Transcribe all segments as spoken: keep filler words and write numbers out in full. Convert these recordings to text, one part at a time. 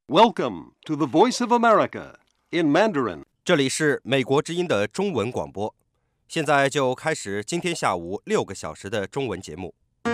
Welcome to the Voice of America in Mandarin. 这里是美国之音的中文广播，现在就开始今天下午六个小时的中文节目。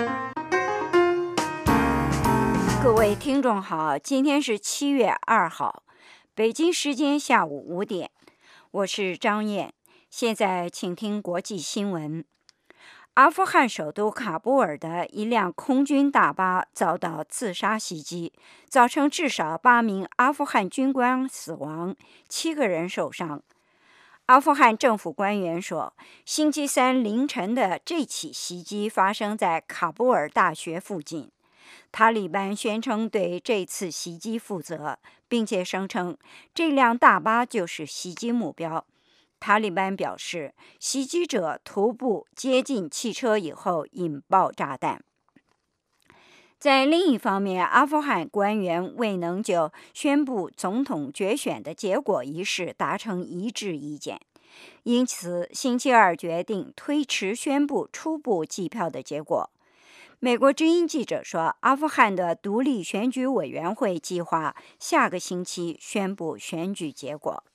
各位听众好，今天是七月二号，北京时间下午五点，我是张燕。现在请听国际新闻。阿富汗首都喀布尔的一辆空军大巴遭到自杀袭击，造成至少八名阿富汗军官死亡，七个人受伤。阿富汗政府官员说，星期三凌晨的这起袭击发生在喀布尔大学附近。塔利班宣称对这次袭击负责，并且声称这辆大巴就是袭击目标。塔利班表示，袭击者徒步接近汽车以后引爆炸弹。在另一方面，阿富汗官员未能就宣布总统决选的结果一事达成一致意见，因此星期二决定推迟宣布初步计票的结果。美国之音记者说，阿富汗的独立选举委员会计划下个星期宣布选举结果。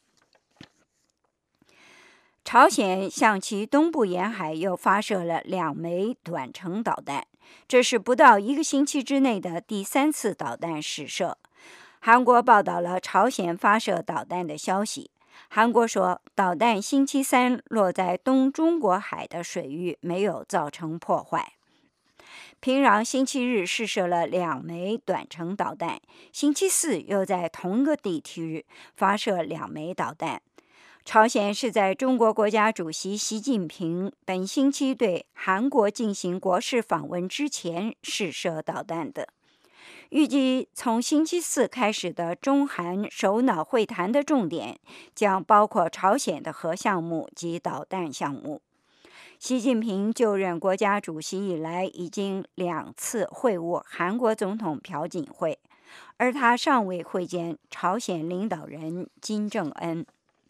朝鲜向其东部沿海又发射了两枚短程导弹，这是不到一个星期之内的第三次导弹试射。韩国报道了朝鲜发射导弹的消息。韩国说，导弹星期三落在东中国海的水域，没有造成破坏。平壤星期日试射了两枚短程导弹，星期四又在同个地区发射两枚导弹。朝鲜是在中国国家主席习近平本星期对韩国进行国事访问之前试射导弹的。预计从星期四开始的中韩首脑会谈的重点将包括朝鲜的核项目及导弹项目。习近平就任国家主席以来，已经两次会晤韩国总统朴槿惠，而他尚未会见朝鲜领导人金正恩。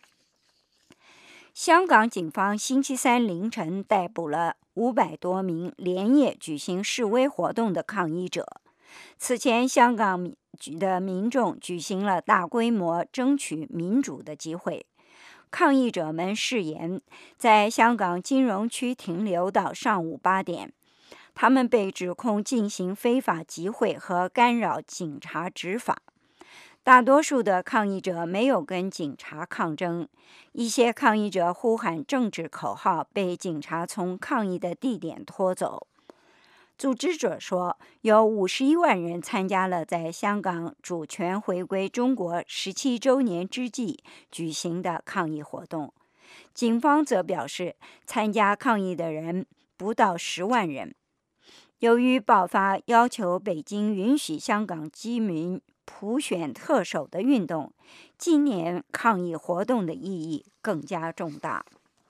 香港警方星期三凌晨逮捕了五百多名连夜举行示威活动的抗议者。此前，香港的民众举行了大规模争取民主的集会。抗议者们誓言在香港金融区停留到上午八点。他们被指控进行非法集会和干扰警察执法。大多数的抗议者没有跟警察抗争，一些抗议者呼喊政治口号，被警察从抗议的地点拖走。组织者说，有五十一万人参加了在香港主权回归中国十七周年之际举行的抗议活动。警方则表示，参加抗议的人不到十万人。由于爆发要求北京允许香港居民普选特首的运动，今年抗议活动的意义更加重大。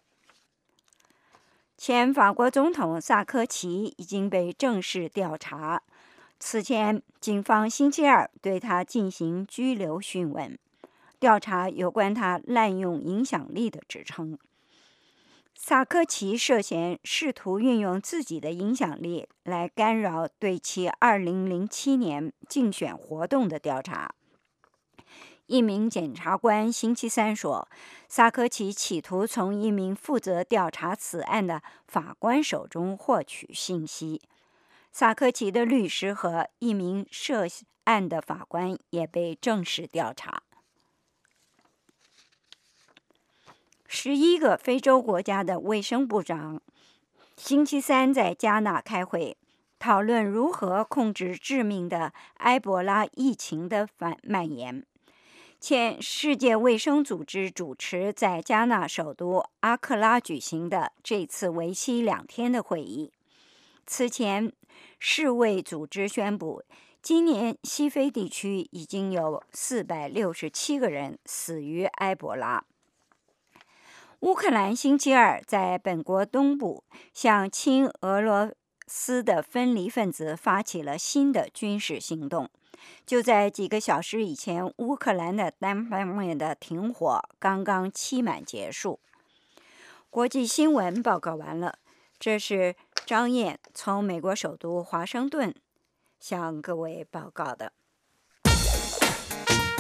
前法国总统萨科齐已经被正式调查，此前警方星期二对他进行拘留讯问，调查有关他滥用影响力的指称。萨科齐涉嫌试图运用自己的影响力来干扰对其二零零七年竞选活动的调查。一名检察官星期三说，萨科齐企图从一名负责调查此案的法官手中获取信息。萨科齐的律师和一名涉案的法官也被正式调查。十一个非洲国家的卫生部长星期三在加纳开会，讨论如何控制致命的埃博拉疫情的蔓延。前世界卫生组织主持在加纳首都阿克拉举行的这次为期两天的会议。此前，世卫组织宣布，今年西非地区已经有四百六十七个人死于埃博拉。乌克兰星期二在本国东部向亲俄罗斯的分离分子发起了新的军事行动。就在几个小时以前，乌克兰的单方面的停火刚刚期满结束。国际新闻报告完了，这是张燕从美国首都华盛顿向各位报告的。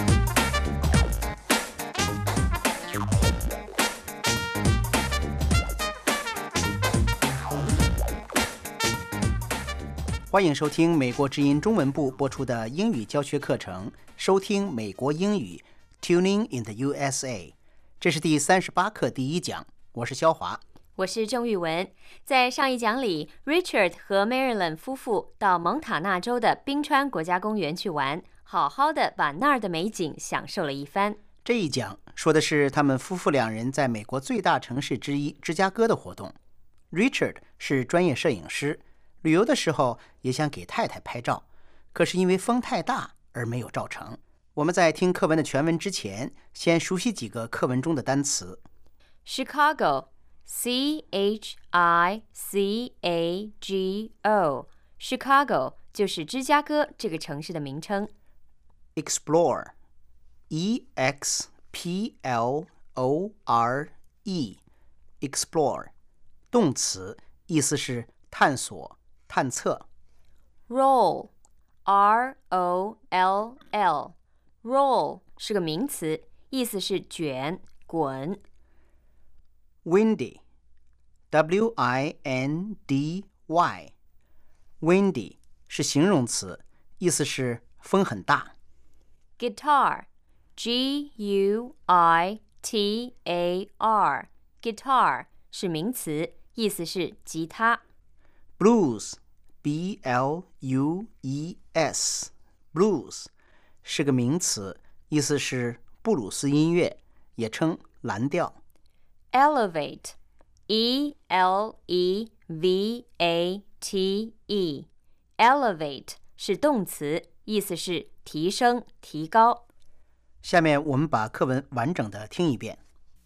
欢迎收听美国之音中文部播出的英语教学课程，收听美国英语 Tuning in the U S A。 这是第三十八课第一讲，我是肖华。 我是郑玉文。在上一讲里 Richard 和 Marilyn 夫妇到蒙塔纳州的冰川国家公园去玩，好好的把那儿的美景享受了一番。 这一讲说的是他们夫妇两人在美国最大城市之一芝加哥的活动。 Richard 是专业摄影师，旅游的时候也想给太太拍照，可是因为风太大而没有照成。我们在听课文的全文之前，先熟悉几个课文中的单词。 Chicago C H I C A G O Chicago 就是芝加哥这个城市的名称。 Explore E X P L O R E Explore 动词，意思是探索、探测。 Roll R O L L Roll 是个名词，意思是卷、滚。 Windy W I N D Y Windy 是形容词，意思是风很大。 Guitar G U I T A R Guitar 是名词，意思是吉他。 Blues B L U E S Blues 是个名词，意思是布鲁斯音乐，也称蓝调。 Elevate E L E V A T E Elevate 是动词，意思是提升、提高。 下面我们把课文完整的听一遍。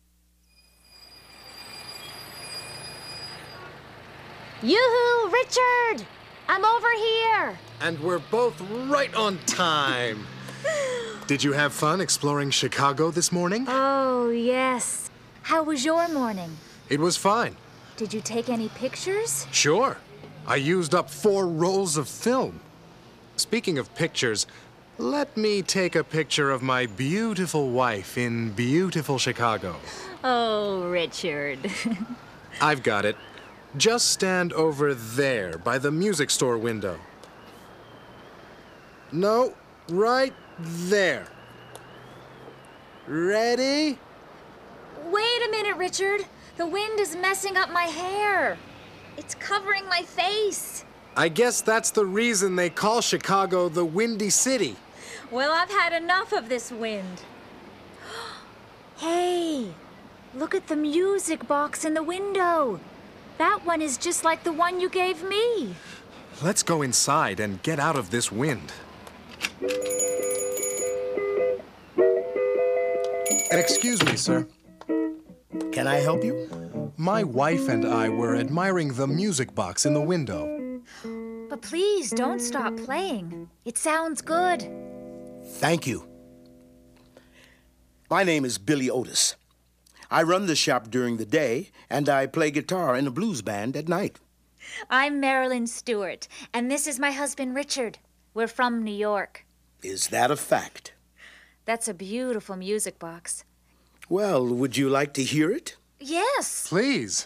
Yoo-hoo, Richard! I'm over here! And we're both right on time. Did you have fun exploring Chicago this morning? Oh, yes. How was your morning? It was fine. Did you take any pictures? Sure. I used up four rolls of film. Speaking of pictures, let me take a picture of my beautiful wife in beautiful Chicago. Oh, Richard. I've got it. Just stand over there by the music store window. No, right there. Ready? Wait a minute, Richard. The wind is messing up my hair. It's covering my face. I guess that's the reason they call Chicago the Windy City. Well, I've had enough of this wind. Hey, look at the music box in the window. That one is just like the one you gave me. Let's go inside and get out of this wind. Excuse me, sir. Can I help you? My wife and I were admiring the music box in the window. But please don't stop playing. It sounds good. Thank you. My name is Billy Otis. I run the shop during the day, and I play guitar in a blues band at night. I'm Marilyn Stewart, and this is my husband, Richard. We're from New York. Is that a fact? That's a beautiful music box. Well, would you like to hear it? Yes. Please.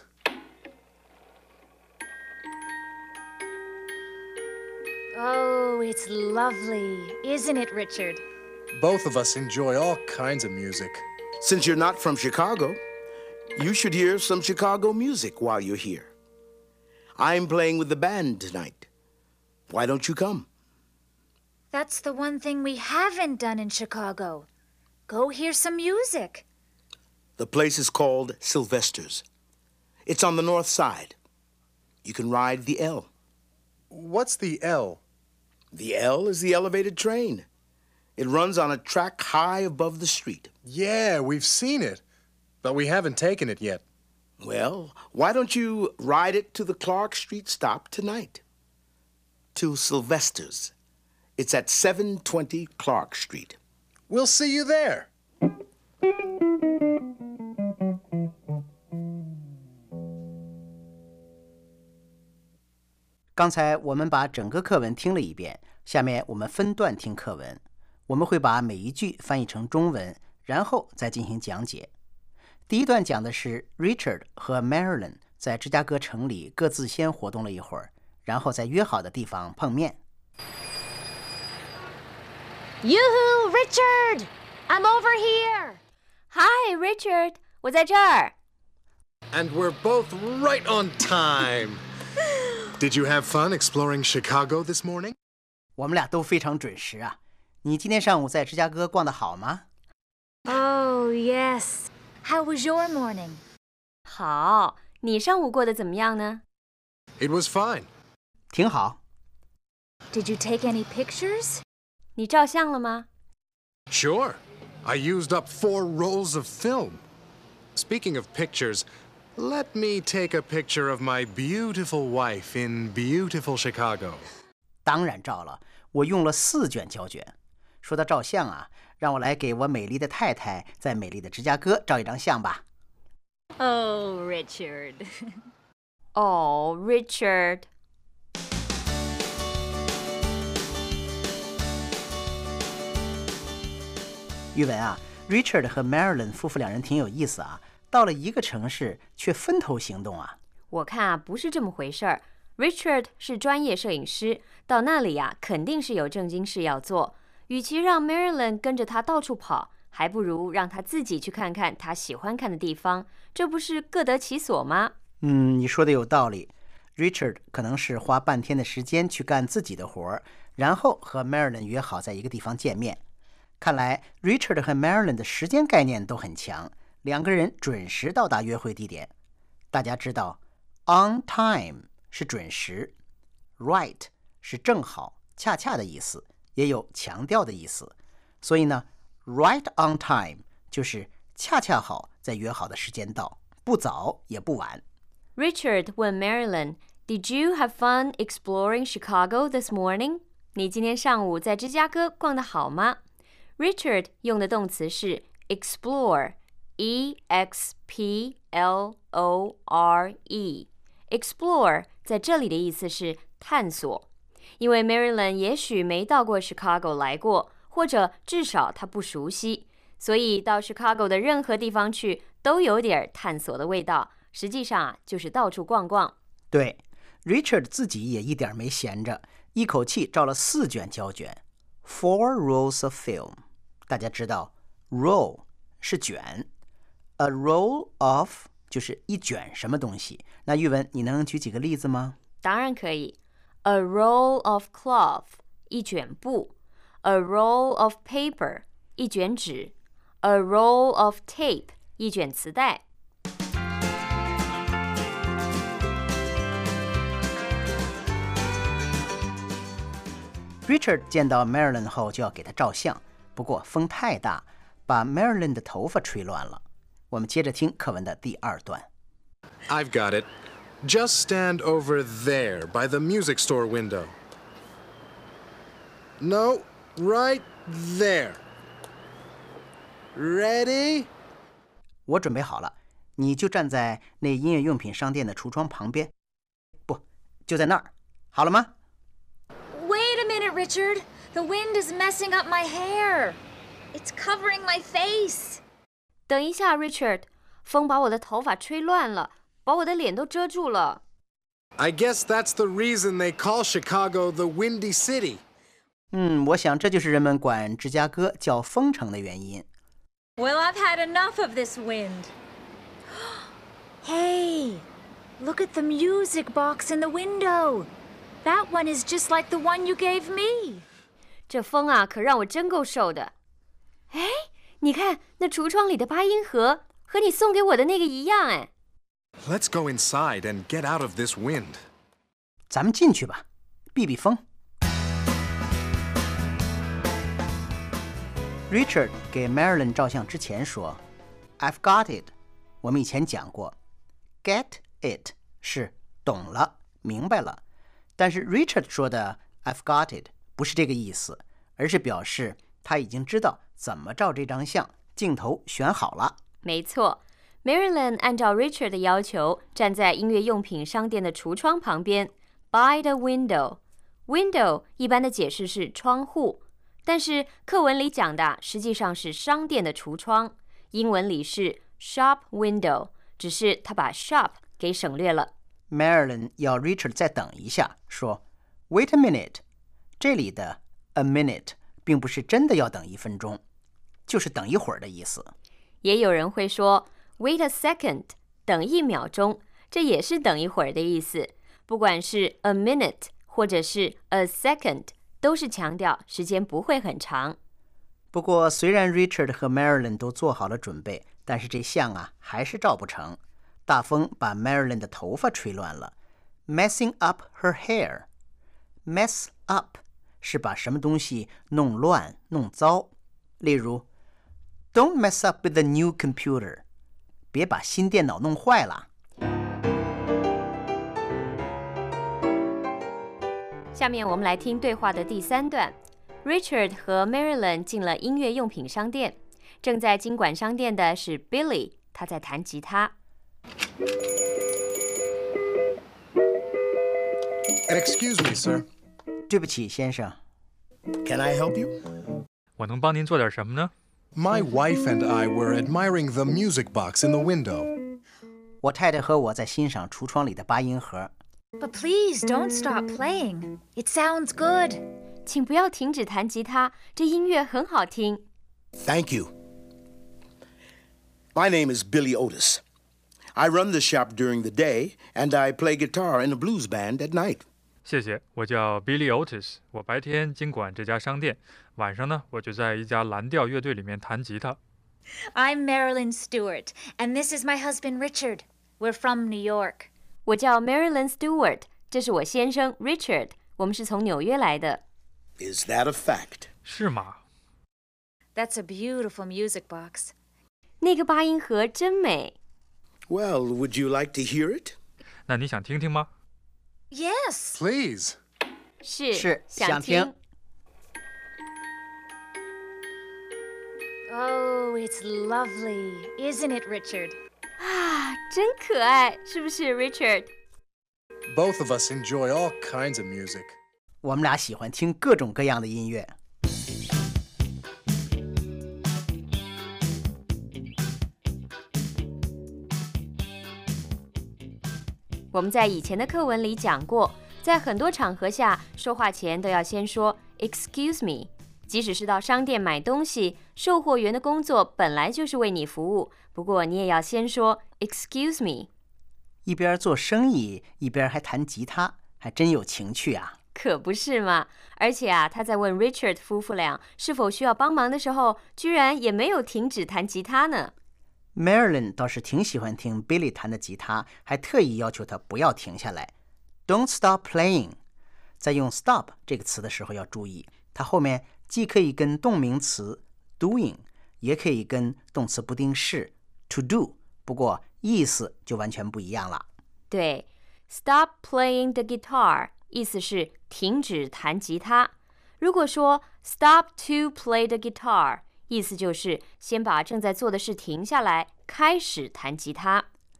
Oh, it's lovely, isn't it, Richard? Both of us enjoy all kinds of music. Since you're not from Chicago, you should hear some Chicago music while you're here. I'm playing with the band tonight. Why don't you come? That's the one thing we haven't done in Chicago. Go hear some music. The place is called Sylvester's. It's on the north side. You can ride the L. What's the L? The L is the elevated train. It runs on a track high above the street. Yeah, we've seen it, but we haven't taken it yet. Well, why don't you ride it to the Clark Street stop tonight? To Sylvester's. It's at seven twenty Clark Street. We'll see you there. 刚才我们把整个课文听了一遍，下面我们分段听课文。我们会把每一句翻译成中文，然后再进行讲解。第一段讲的是 Richard 和 Marilyn 在芝加哥城里各自先活动了一会儿， 然后在约好的地方碰面。 Yoo-hoo, Richard! I'm over here! Hi, Richard, 我在这儿。 And we're both right on time. Did you have fun exploring Chicago this morning? 我们俩都非常准时啊。你今天上午在芝加哥逛得好吗？ Oh, yes. How was your morning? 好，你上午过得怎么样呢？ It was fine. 挺好。 Did you take any pictures? 你照相了吗？ Sure. I used up four rolls of film. Speaking of pictures, let me take a picture of my beautiful wife in beautiful Chicago. 当然照了，我用了四卷胶卷。说到照相啊，让我来给我美丽的太太在美丽的芝加哥照一张相吧。 Oh, Richard. Oh, Richard. 玉文啊 ，Richard 和 Marilyn 夫妇两人挺有意思啊，到了一个城市却分头行动啊。 我看啊，不是这么回事儿。Richard 是专业摄影师，到那里呀、啊，肯定是有正经事要做。与其让 Marilyn 跟着他到处跑，还不如让他自己去看看他喜欢看的地方，这不是各得其所吗？ 嗯，你说的有道理。Richard 可能是花半天的时间去干自己的活儿，然后和 Marilyn 约好在一个地方见面。看来 Richard 和 Marilyn 的时间概念都很强，两个人准时到达约会地点。大家知道 on time 是准时， right 是正好恰恰的意思，也有强调的意思，所以呢 right on time 就是恰恰好在约好的时间到，不早也不晚。 Richard 问 Marilyn, Did you have fun exploring Chicago this morning? 你今天上午在芝加哥逛得好吗？ Richard 用的动词是 explore, E X P L O R E. Explore 在这里的意思是探索。因为 Marilyn 也许没到过 Chicago 来过，或者至少她不熟悉，所以到 Chicago 的任何地方去都有点探索的味道，实际上啊，就是到处逛逛。 对， Richard 自己也一点没闲着，一口气照了四卷胶卷 Four rolls of film。 大家知道 roll 是卷， A roll of 就是一卷什么东西。那玉文，你能举几个例子吗？ 当然可以。A roll of cloth, 一卷布。A roll of paper, 一卷纸。A roll of tape, 一卷磁带。 Richard 见到 Marilyn 后就要给她照相，不过风太大，把 Marilyn 的头发吹乱了。我们接着听课文的第二段。 I've got it. Just stand over there by the music store window. No, right there. Ready? 我准备好了，你就站在那音乐用品商店的橱窗旁边。不，就在那儿。好了吗？ Wait a minute, Richard. The wind is messing up my hair. It's covering my face. 等一下 Richard, 风把我的头发吹乱了，把我的脸都遮住了。 I guess that's the reason they call Chicago the Windy City. 嗯，我想这就是人们管芝加哥叫风城的原因。 Well, I've had enough of this wind. Hey, look at the music box in the window. That one is just like the one you gave me. 这风啊，可让我真够受的。哎，你看那橱窗里的八音盒，和你送给我的那个一样哎。 Let's go inside and get out of this wind. 咱们进去吧，避避风。Richard 给 Marilyn 照相之前说 I've got it。 我们以前讲过 get it 是懂了明白了，但是 Richard 说的 I've got it 不是这个意思，而是表示他已经知道怎么照这张相，镜头选好了。 没错， Marilyn 按照 Richard 的要求，站在音乐用品商店的橱窗旁边 by the window。 Window 一般的解释是窗户，但是课文里讲的实际上是商店的橱窗，英文里是 shop window， 只是他把 shop 给省略了。 Marilyn 要 Richard 再等一下，说 Wait a minute。 这里的 a minute 并不是真的要等一分钟，就是等一会儿的意思。 也有人会说 Wait a second， 等一秒钟，这也是等一会儿的意思。不管是 a minute 或者是 a second， 都是强调时间不会很长。 不过虽然 Richard 和 Marilyn 都做好了准备，但是这项啊还是照不成。大风把 Marilyn 的头发吹乱了， messing up her hair。 mess up 是把什么东西弄乱弄糟，例如 Don't mess up with the new computer， 别把新电脑弄坏了。 下面我们来听对话的第三段。 Richard 和 Marilyn 进了音乐用品商店，正在经管商店的是 Billy， 他在弹吉他。 Excuse me, sir. 对不起，先生。 Can I help you? 我能帮您做点什么呢？ My wife and I were admiring the music box in the window. 我太太和我在欣赏橱窗里的八音盒。 But please don't stop playing. It sounds good. 请不要停止弹吉他，这音乐很好听。 Thank you. My name is Billy Otis. I run the shop during the day, and I play guitar in a blues band at night. 谢谢，我叫 Billy Otis， 我白天经管这家商店，晚上呢，我就在一家蓝调乐队里面弹吉他。 I'm Marilyn Stewart, and this is my husband Richard. We're from New York. 我叫 Marilyn Stewart， 这是我先生 Richard， 我们是从纽约来的。 Is that a fact? 是吗？ That's a beautiful music box. 那个八音盒真美。 Well, would you like to hear it? 那你想听听吗？ Yes. Please. 是是想想听。 Oh, it's lovely, isn't it, Richard? 啊，真可爱，是不是 Richard？ Both of us enjoy all kinds of music. 我们俩喜欢听各种各样的音乐。 我们在以前的课文里讲过，在很多场合下说话前都要先说 Excuse me。 即使是到商店买东西，售货员的工作本来就是为你服务，不过你也要先说 Excuse me。 一边做生意一边还弹吉他，还真有情趣啊。 可不是嘛！而且啊，他在问 Richard 夫妇俩是否需要帮忙的时候，居然也没有停止弹吉他呢。 Marilyn 倒是挺喜欢听 Billy 弹的吉他，还特意要求他不要停下来。 Don't stop playing。 在用 stop 这个词的时候要注意，它后面既可以跟动名词 doing， 也可以跟动词不定式 to do， 不过意思就完全不一样了。 对， Stop playing the guitar 意思是停止弹吉他。如果说 Stop to play the guitar， 意思就是先把正在做的事停下来，开始弹吉他。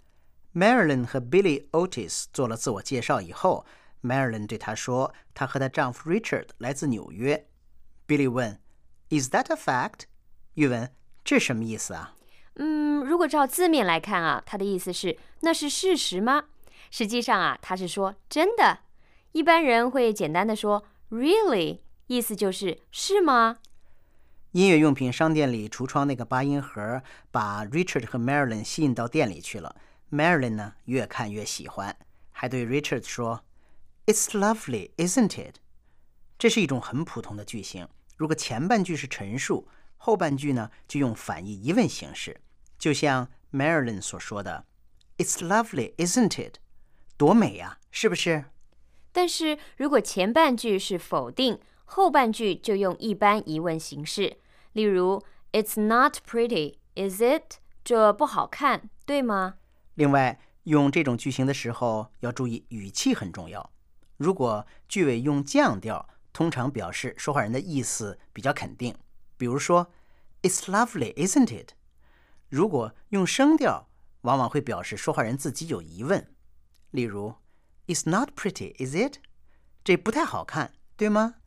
Marilyn 和 Billy Otis 做了自我介绍以后， Marilyn 对他说她和她丈夫 Richard 来自纽约。 Billy 问 Is that a fact？ 玉文，这什么意思啊？ 嗯，如果照字面来看啊，他的意思是那是事实吗？实际上啊，他是说真的。一般人会简单的说 Really， 意思就是是吗？ 音乐用品商店里橱窗那个八音盒把 Richard 和 Marilyn 吸引到店里去了。 Marilyn 呢，越看越喜欢，还对 Richard 说 It's lovely, isn't it？ 这是一种很普通的句型，如果前半句是陈述，后半句呢就用反义疑问形式，就像 Marilyn 所说的 It's lovely, isn't it？ 多美呀，是不是？ 但是如果前半句是否定，后半句就用一般疑问形式。例如 It's not pretty, is it？ 这不好看，对吗？ 另外，用这种句型的时候要注意语气很重要。如果句尾用降调，通常表示说话人的意思比较肯定，比如说 It's lovely, isn't it？ 如果用升调，往往会表示说话人自己有疑问。例如 It's not pretty, is it？ 这不太好看，对吗？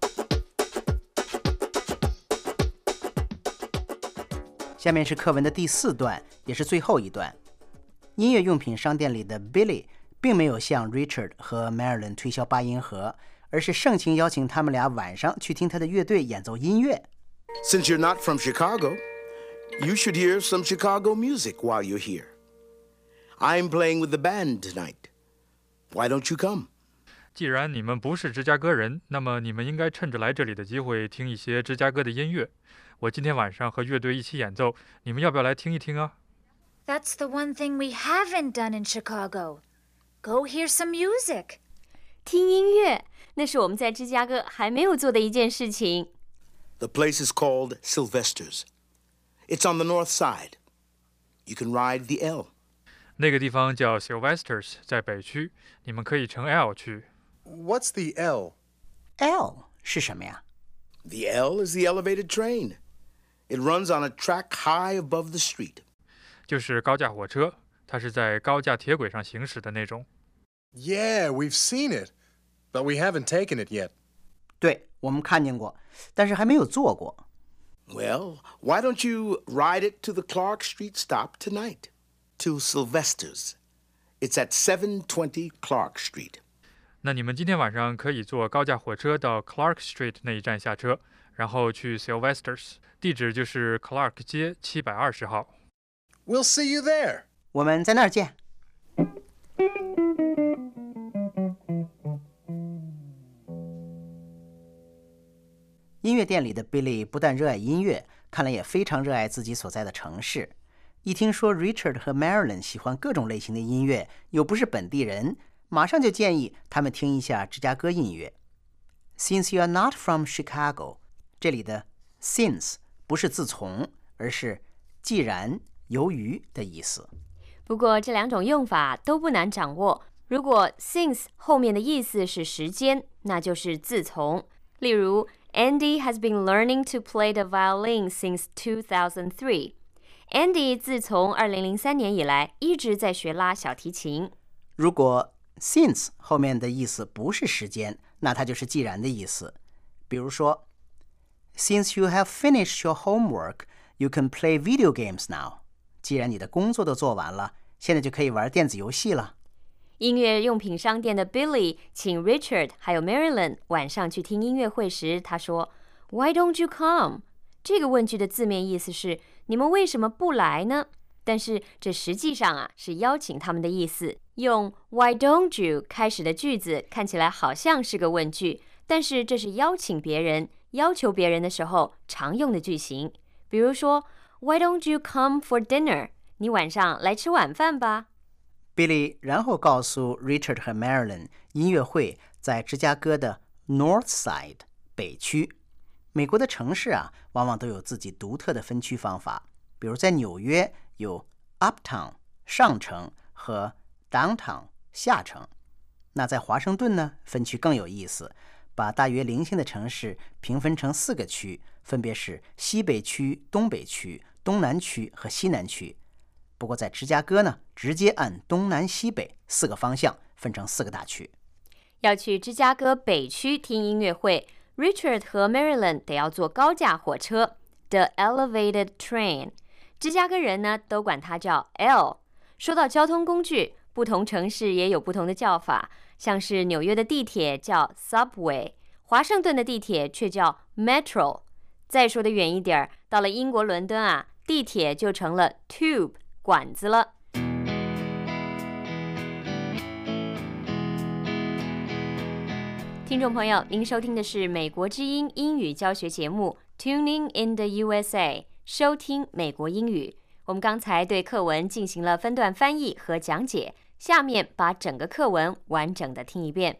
下面是课文的第四段，也是最后一段。音乐用品商店里的 Billy 并没有向 Richard 和 Marilyn 推销八音盒，而是盛情邀请他们俩晚上去听他的乐队演奏音乐。 Since you're not from Chicago, you should hear some Chicago music while you're here. I'm playing with the band tonight. Why don't you come? 既然你们不是芝加哥人，那么你们应该趁着来这里的机会听一些芝加哥的音乐。我今天晚上和乐队一起演奏，你们要不要来听一听啊？ That's the one thing we haven't done in Chicago. Go hear some music. 听音乐，那是我们在芝加哥还没有做的一件事情。 The place is called Sylvester's. It's on the north side. You can ride the L. 那个地方叫 Sylvester's， 在北区，你们可以乘 L 去。 What's the L? L 是什么呀？ The L is the elevated train. It runs on a track high above the street. 就是高架火车，它是在高架铁轨上行驶的那种。 Yeah, we've seen it, but we haven't taken it yet. 对，我们看见过，但是还没有坐过。 Well, why don't you ride it to the Clark Street stop tonight? To Sylvester's. It's at seven twenty Clark Street. 那你们今天晚上可以坐高架火车到 Clark Street 那一站下车，然后去 Sylvester's， 地址就是 Clark 街七百二十号。 We'll see you there. 我们在那儿见。音乐店里的 Billy 不但热爱音乐，看来也非常热爱自己所在的城市。一听说 Richard 和 Marilyn 喜欢各种类型的音乐，又不是本地人，马上就建议他们听一下芝加哥音乐。Since you are not from Chicago， 这里的 since 不是自从，而是既然、由于的意思。 不过这两种用法都不难掌握。如果 since 后面的意思是时间，那就是自从。例如 Andy has been learning to play the violin since two thousand three。Andy 自从二零零三年以来一直在学拉小提琴。 如果 since 后面的意思不是时间，那它就是既然的意思。比如说 Since you have finished your homework, you can play video games now. 既然你的工作都做完了，现在就可以玩电子游戏了。 音乐用品商店的 Billy 请 Richard 还有 Marilyn 晚上去听音乐会时，他说 Why don't you come? 这个问句的字面意思是你们为什么不来呢？但是这实际上啊是邀请他们的意思。用 Why don't you 开始的句子看起来好像是个问句，但是这是邀请别人、要求别人的时候常用的句型。比如说 Why don't you come for dinner? 你晚上来吃晚饭吧。 Billy 然后告诉 Richard 和 Marilyn， 音乐会在芝加哥的 North Side 北区。美国的城市啊，往往都有自己独特的分区方法。比如在纽约有 Uptown 上城和 Downtown 下城。那在华盛顿呢，分区更有意思，把大约零星的城市平分成四个区，分别是西北区、东北区、东南区和西南区。不过在芝加哥呢，直接按东南西北四个方向分成四个大区。 要去芝加哥北区听音乐会， Richard 和 Marilyn 得要坐高架火车 The Elevated Train。 芝加哥人呢都管它叫 L。 说到交通工具，不同城市也有不同的叫法，像是纽约的地铁叫 Subway， 华盛顿的地铁却叫 Metro。 再说的远一点，到了英国伦敦啊，地铁就成了 Tube 管子了。听众朋友，您收听的是美国之音英语教学节目 Tuning in the U S A， 收听美国英语。我们刚才对课文进行了分段翻译和讲解，下面把整个课文完整的听一遍。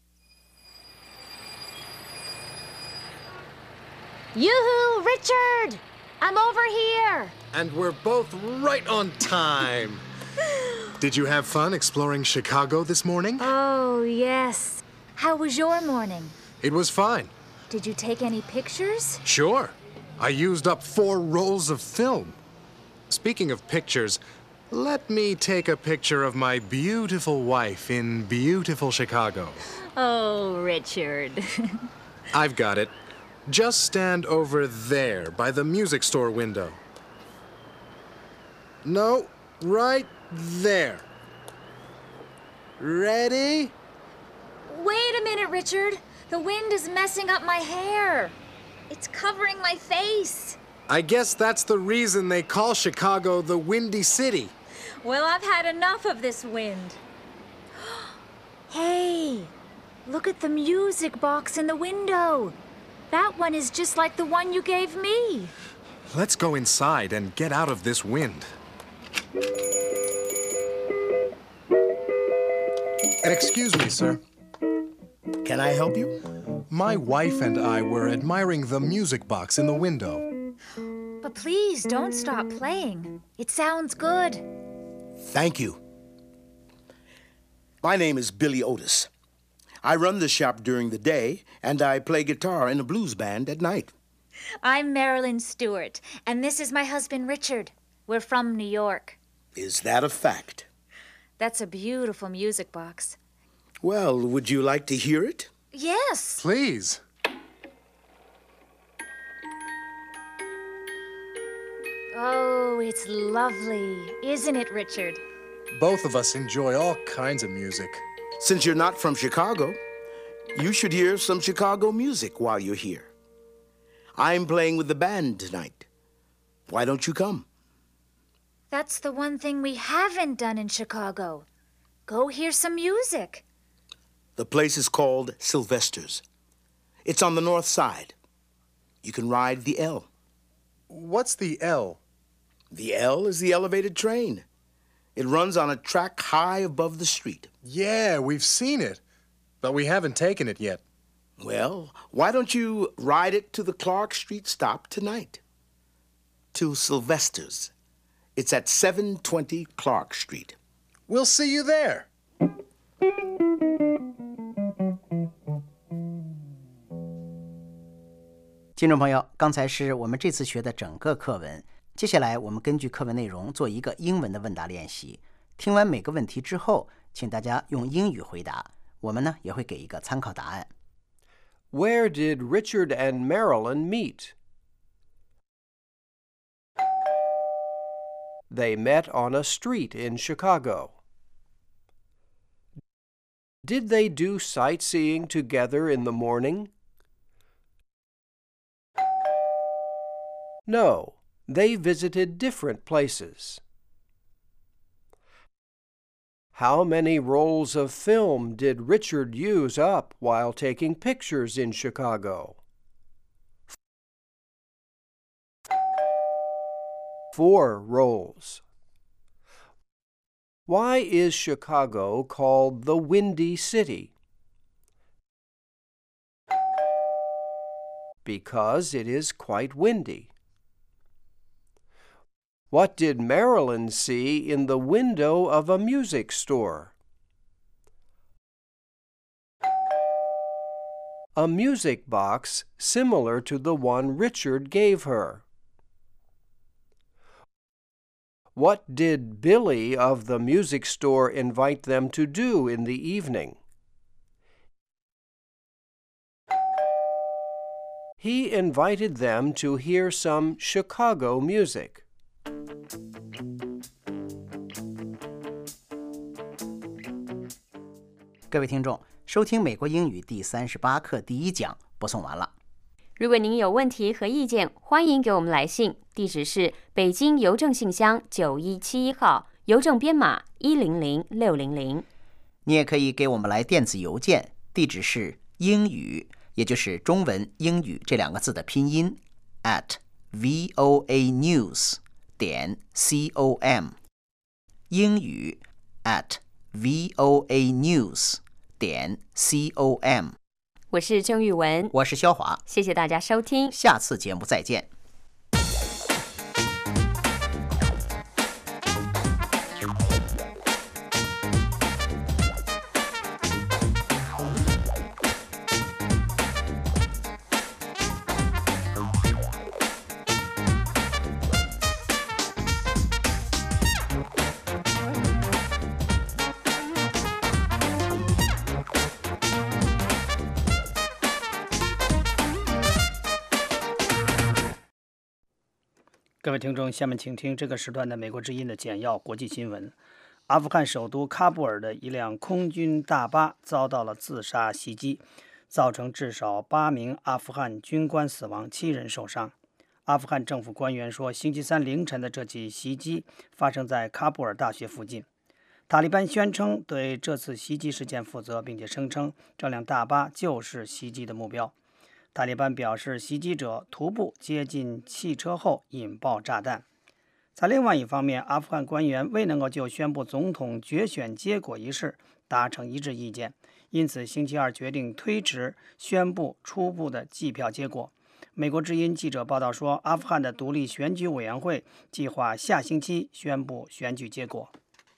Yoo-hoo, Richard! I'm over here! And we're both right on time. Did you have fun exploring Chicago this morning? Oh, yes. How was your morning? It was fine. Did you take any pictures? Sure. I used up four rolls of film. Speaking of pictures, let me take a picture of my beautiful wife in beautiful Chicago. Oh, Richard. I've got it. Just stand over there by the music store window. No, right there. Ready? Wait a minute, Richard. The wind is messing up my hair. It's covering my face. I guess that's the reason they call Chicago the Windy City. Well, I've had enough of this wind. Hey, look at the music box in the window. That one is just like the one you gave me. Let's go inside and get out of this wind. Excuse me, sir. Can I help you? My wife and I were admiring the music box in the window. But please don't stop playing. It sounds good. Thank you. My name is Billy Otis. I run the shop during the day, and I play guitar in a blues band at night. I'm Marilyn Stewart, and this is my husband, Richard. We're from New York. Is that a fact? That's a beautiful music box. Well, would you like to hear it? Yes. Please. Oh, it's lovely, isn't it, Richard? Both of us enjoy all kinds of music. Since you're not from Chicago, you should hear some Chicago music while you're here. I'm playing with the band tonight. Why don't you come? That's the one thing we haven't done in Chicago. Go hear some music. The place is called Sylvester's. It's on the north side. You can ride the L. What's the L? The L is the elevated train. It runs on a track high above the street. Yeah, we've seen it, but we haven't taken it yet. Well, why don't you ride it to the Clark Street stop tonight? To Sylvester's. It's at seven twenty Clark Street. We'll see you there. 听众朋友，刚才是我们这次学的整个课文。接下来我们根据课文内容做一个英文的问答练习。听完每个问题之后，请大家用英语回答。我们呢也会给一个参考答案。 Where did Richard and Marilyn meet? They met on a street in Chicago. Did they do sightseeing together in the morning? No, they visited different places. How many rolls of film did Richard use up while taking pictures in Chicago? Four rolls. Why is Chicago called the Windy City? Because it is quite windy. What did Marilyn see in the window of a music store? A music box similar to the one Richard gave her. What did Billy of the music store invite them to do in the evening? He invited them to hear some Chicago music. 各位听众，收听美国英语第三十八课第一讲播送完了。 如果您有问题和意见，欢迎给我们来信，地址是北京邮政信箱九一七一号，邮政编码一零零六零零。 你也可以给我们来电子邮件，地址是英语，也就是中文英语这两个字的拼音 at voanews 点 com， 英语 at voanews 点 com。 我是郑玉文， 我是肖华， 谢谢大家收听， 下次节目再见。 各位听众，下面请听这个时段的美国之音的简要国际新闻。 阿富汗首都喀布尔的一辆空军大巴遭到了自杀袭击，造成至少八名阿富汗军官死亡，七人受伤。阿富汗政府官员说，星期三凌晨的这起袭击发生在喀布尔大学附近。塔利班宣称对这次袭击事件负责，并且声称这辆大巴就是袭击的目标。塔利班表示，袭击者徒步接近汽车后引爆炸弹。在另外一方面，阿富汗官员未能够就宣布总统决选结果一事达成一致意见，因此星期二决定推迟宣布初步的计票结果。美国之音记者报道说，阿富汗的独立选举委员会计划下星期宣布选举结果。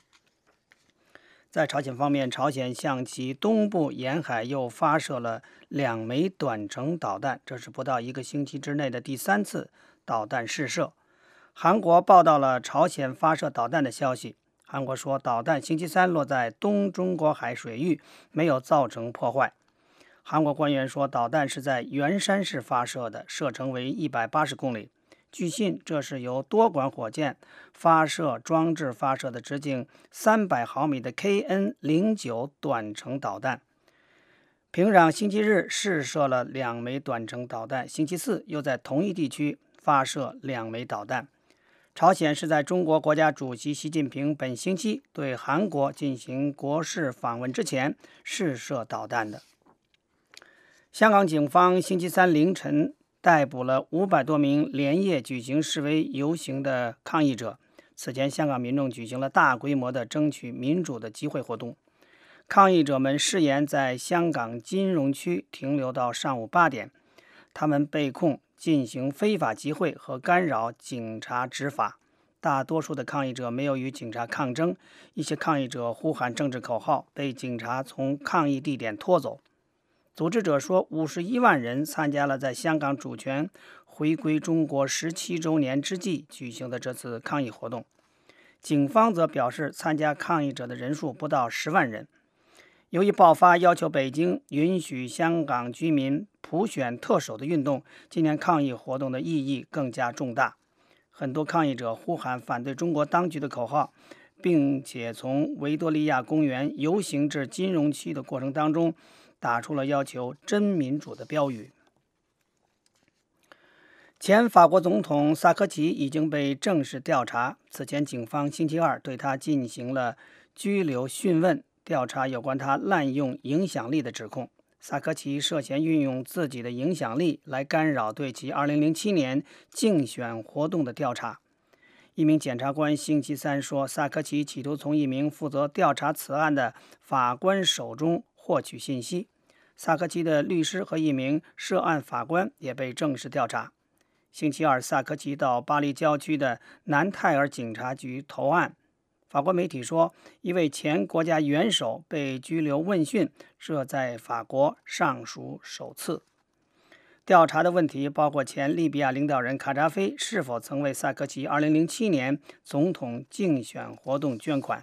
在朝鲜方面，朝鲜向其东部沿海又发射了两枚短程导弹，这是不到一个星期之内的第三次导弹试射。韩国报道了朝鲜发射导弹的消息。韩国说，导弹星期三落在东中国海水域，没有造成破坏。韩国官员说，导弹是在元山市发射的，射程为一百八十公里。据信，这是由多管火箭发射装置发射的直径三百毫米的 K N 零九 短程导弹。平壤星期日试射了两枚短程导弹，星期四又在同一地区发射两枚导弹。朝鲜是在中国国家主席习近平本星期对韩国进行国事访问之前试射导弹的。香港警方星期三凌晨逮捕了五百多名连夜举行示威游行的抗议者。此前，香港民众举行了大规模的争取民主的集会活动。抗议者们誓言在香港金融区停留到上午八点。他们被控进行非法集会和干扰警察执法。大多数的抗议者没有与警察抗争，一些抗议者呼喊政治口号，被警察从抗议地点拖走。组织者说，五十一万人参加了在香港主权回归中国十七周年之际举行的这次抗议活动。警方则表示，参加抗议者的人数不到十万人。由于爆发要求北京允许香港居民普选特首的运动，今年抗议活动的意义更加重大。很多抗议者呼喊反对中国当局的口号，并且从维多利亚公园游行至金融区的过程当中打出了要求真民主的标语。前法国总统萨科齐已经被正式调查，此前警方星期二对他进行了拘留讯问，调查有关他滥用影响力的指控。萨科齐涉嫌运用自己的影响力来干扰对其二零零七年竞选活动的调查。一名检察官星期三说，萨科齐企图从一名负责调查此案的法官手中获取信息。萨科齐的律师和一名涉案法官也被正式调查。星期二，萨科齐到巴黎郊区的南泰尔警察局投案。法国媒体说，一位前国家元首被拘留问讯，这在法国尚属首次。调查的问题包括前利比亚领导人卡扎菲是否曾为萨科齐二零零七年总统竞选活动捐款。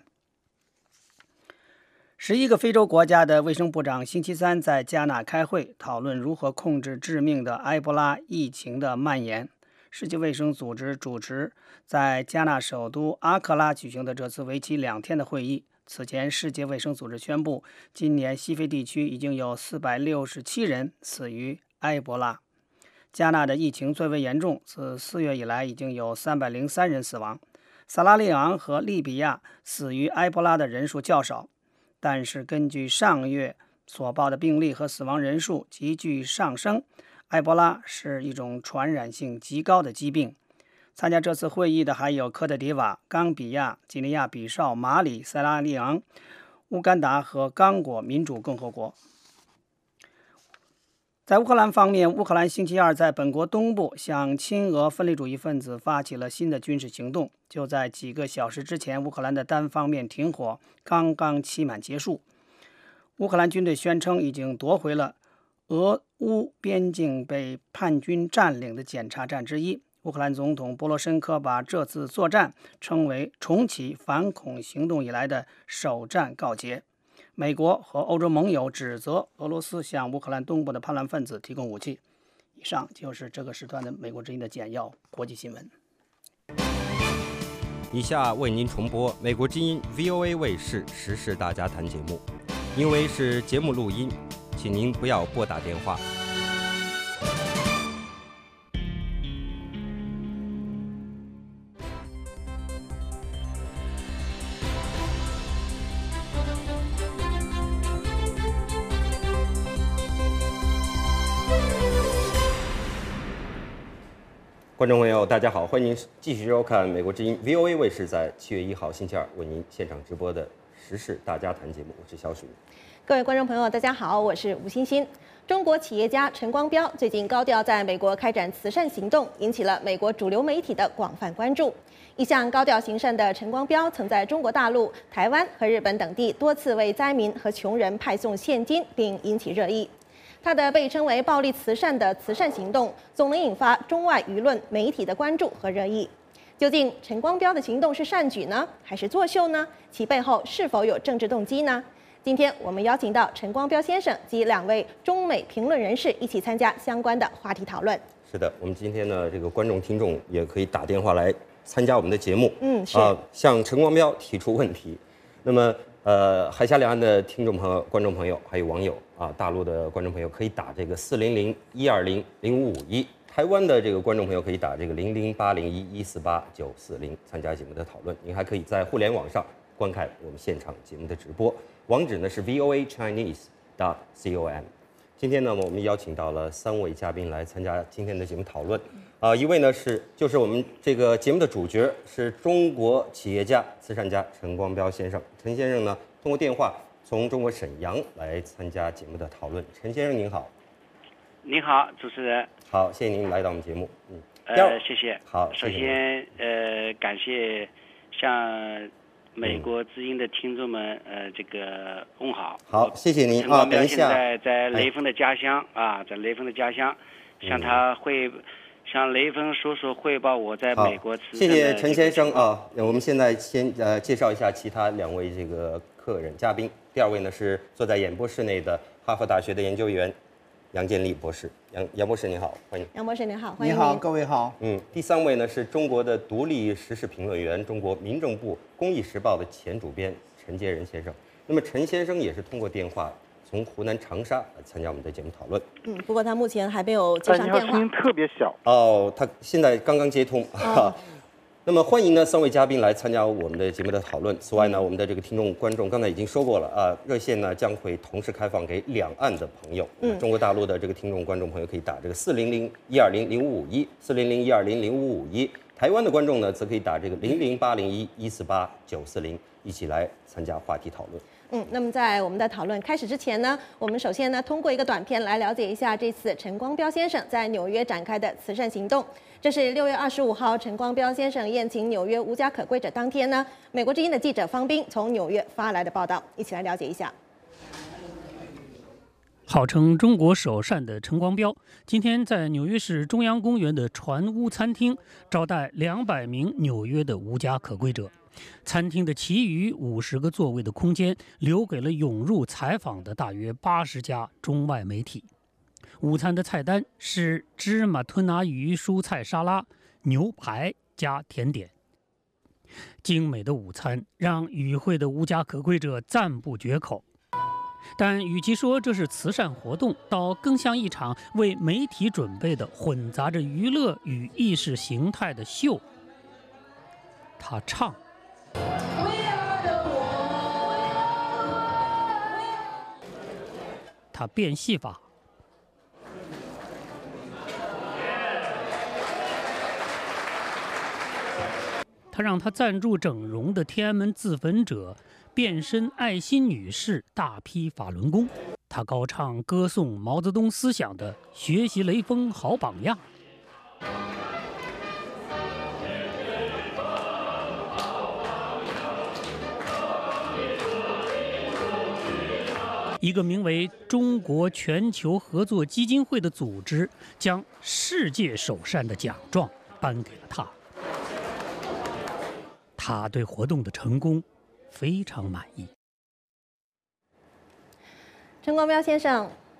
十一个非洲国家的卫生部长星期三在加纳开会，讨论如何控制致命的埃博拉疫情的蔓延。世界卫生组织主持在加纳首都阿克拉举行的这次为期两天的会议。此前，世界卫生组织宣布，今年西非地区已经有四百六十七人死于埃博拉。加纳的疫情最为严重，自四月以来已经有三百零三人死亡。萨拉利昂和利比亚死于埃博拉的人数较少，但是根据上月所报的病例和死亡人数急剧上升，埃博拉是一种传染性极高的疾病。参加这次会议的还有科特迪瓦、冈比亚、几内亚比绍、马里、塞拉利昂、乌干达和刚果民主共和国。在乌克兰方面，乌克兰星期二在本国东部向亲俄分离主义分子发起了新的军事行动。就在几个小时之前，乌克兰的单方面停火刚刚期满结束。乌克兰军队宣称已经夺回了俄乌边境被叛军占领的检查站之一。乌克兰总统波罗申科把这次作战称为重启反恐行动以来的首战告捷。美国和欧洲盟友指责俄罗斯向乌克兰东部的叛乱分子提供武器。以上就是这个时段的美国之音的简要国际新闻。 以下为您重播美国之音 V O A 卫视时事大家谈节目，因为是节目录音，请您不要拨打电话。观众朋友，大家好，欢迎您继续收看美国之音 V O A 卫视在七月一号星期二为您现场直播的时事大家谈节目，我是小鼠。 各位观众朋友，大家好，我是吴欣欣。中国企业家陈光标最近高调在美国开展慈善行动，引起了美国主流媒体的广泛关注。一向高调行善的陈光标，曾在中国大陆、台湾和日本等地多次为灾民和穷人派送现金，并引起热议。他的被称为暴力慈善的慈善行动，总能引发中外舆论、媒体的关注和热议。究竟陈光标的行动是善举呢，还是作秀呢？其背后是否有政治动机呢？今天我们邀请到陈光标先生及两位中美评论人士一起参加相关的话题讨论。 是的，我们今天呢，这个观众听众也可以打电话来参加我们的节目。 嗯，是啊，向陈光标提出问题。那么。呃，海峡两岸的听众朋友、观众朋友，还有网友啊，大陆的观众朋友可以打这个四零零一二零零五五一，台湾的这个观众朋友可以打这个零零八零一一四八九四零参加节目的讨论。您还可以在互联网上观看我们现场节目的直播，网址呢是 v o a chinese dot com。今天呢，我们邀请到了三位嘉宾来参加今天的节目讨论。啊、呃，一位呢是就是我们这个节目的主角，是中国企业家、慈善家陈光标先生。陈先生呢，通过电话从中国沈阳来参加节目的讨论。陈先生您好。 您好，主持人。 好，谢谢您来到我们节目。嗯， 呃，谢谢。 好， 首先呃，感谢向美国之音的听众们，呃，这个问好。 好，谢谢您陈光标啊。 现在在雷锋的家乡、哎、啊，在雷锋的家乡，向他汇。嗯向雷锋叔叔汇报我在美国慈善的。 谢谢陈先生啊。我们现在先呃介绍一下其他两位这个客人嘉宾。第二位呢是坐在演播室内的哈佛大学的研究员杨建立博士。杨杨博士您好，欢迎。 杨博士您好，欢迎你好，各位好。 嗯，第三位呢是中国的独立时事评论员、中国民政部《公益时报》的前主编陈杰仁先生。那么陈先生也是通过电话。从湖南长沙来参加我们的节目讨论。 嗯，不过他目前还没有接上电话。 声音特别小。 哦，他现在刚刚接通。哦、那么欢迎呢三位嘉宾来参加我们的节目的讨论。此外呢，我们的这个听众观众刚才已经说过了啊，热线呢将会同时开放给两岸的朋友。嗯，中国大陆的这个听众观众朋友可以打这个四零零一二零零五五一，四零零一二零零五五一。台湾的观众呢，则可以打这个零零八零一一四八九四零，一起来参加话题讨论。 嗯，那么在我们的讨论开始之前呢，我们首先呢通过一个短片来了解一下这次陈光标先生在纽约展开的慈善行动。这是六月二十五号，陈光标先生宴请纽约无家可归者当天呢，美国之音的记者方斌从纽约发来的报道，一起来了解一下。 号称中国首善的陈光标，今天在纽约市中央公园的船屋餐厅招待两百名纽约的无家可归者。餐厅的其余五十个座位的空间留给了涌入采访的大约八十家中外媒体。午餐的菜单是芝麻吞拿鱼蔬菜沙拉、牛排加甜点。精美的午餐让与会的无家可归者赞不绝口。但与其说这是慈善活动，倒更像一场为媒体准备的混杂着娱乐与意识形态的秀。他唱。他变戏法，他让他赞助整容的天安门自焚者变身爱心女士大批法轮功，他高唱歌颂毛泽东思想的学习雷锋好榜样。一个名为中国全球合作基金会的组织将世界首善的奖状颁给了他。他对活动的成功非常满意。 陈光标先生，